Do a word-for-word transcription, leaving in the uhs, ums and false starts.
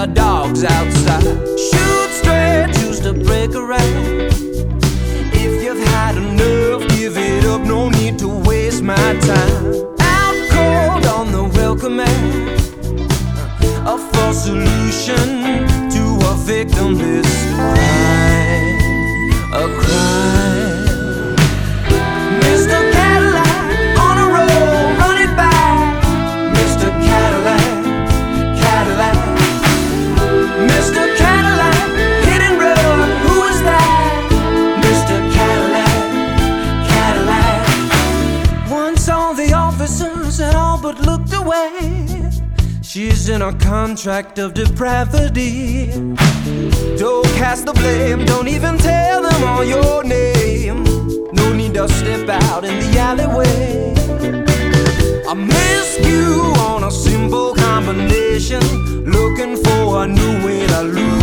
the dogs outside. Shoot straight, choose to break a right. If you've had enough, give it up, no need to waste my time. Out cold on the welcome mat, a false solution to a victimless crime, a crime. Mister Cadillac, on a roll, run it back. Mister Cadillac, Cadillac. Mister Cadillac, hit and run, who is that? Mister Cadillac, Cadillac. Once all the officers had all but looked away. She's in a contract of depravity. Don't cast the blame, don't even tell them all your name. No need to step out in the alleyway. I missed you on a simple combination, looking for a new way to lose.